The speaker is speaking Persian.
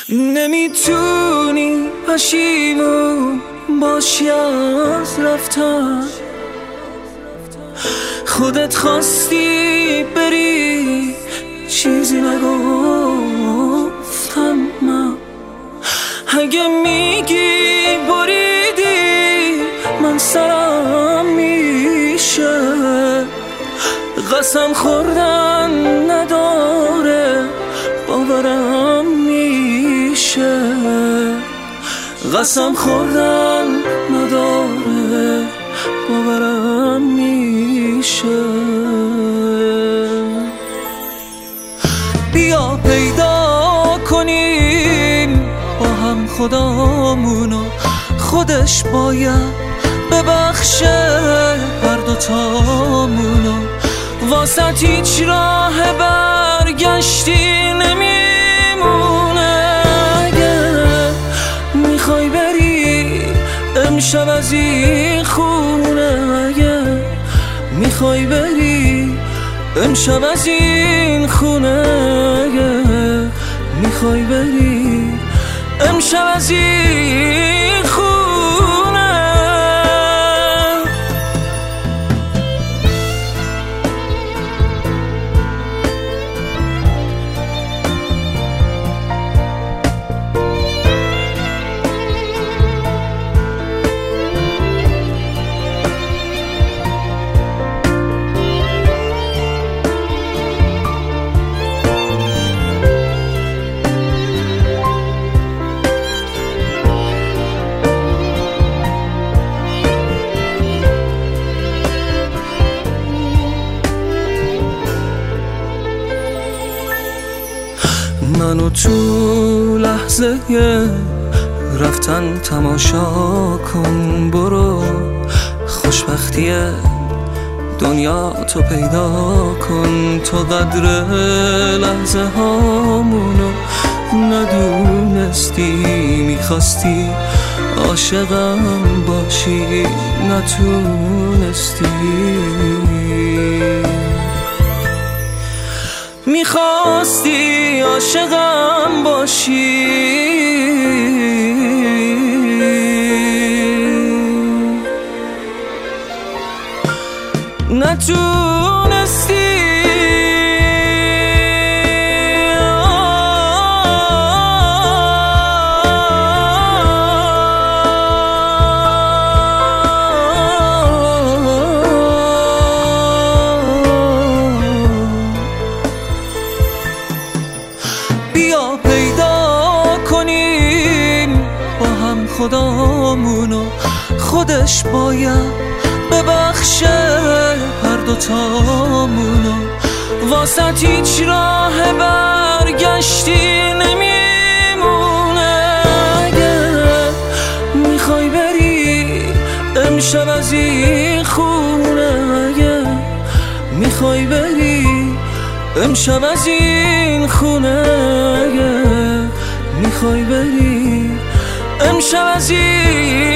نمیتونی پشیمون باشی از رفتن، خودت خواستی بری چیزی نگفتم من. اگه میگی بریدی من سرم میشه، قسم خوردن نداره باورم میشه، قسم خوردن نداره باورم میشه. بیا پیدا کنیم با هم خدامونو، خودش باید ببخشه هر دوتامونو. واسط هیچ راه برگشتی نمیمونه. اگه میخوای بری امشب از این خونه، اگه میخوای بری امشب از این خونه، اگه میخوای بری امشب از این خونه. منو تو لحظه رفتن تماشا کن، برو خوشبختی دنیا تو پیدا کن. تو قدر لحظه هامونو ندونستی، میخواستی عاشقم باشی نتونستی، میخواستی عاشقم باشی نتونستی. بیا پیدا کنیم با هم خدامونو، خودش باید ببخشه هر دوتامونو. واسط هیچ راه برگشتی نمیمونه. اگه میخوای بری امشب از این خونه، اگه میخوای بری امشب از این خونه، اگه میخوای بری امشب از این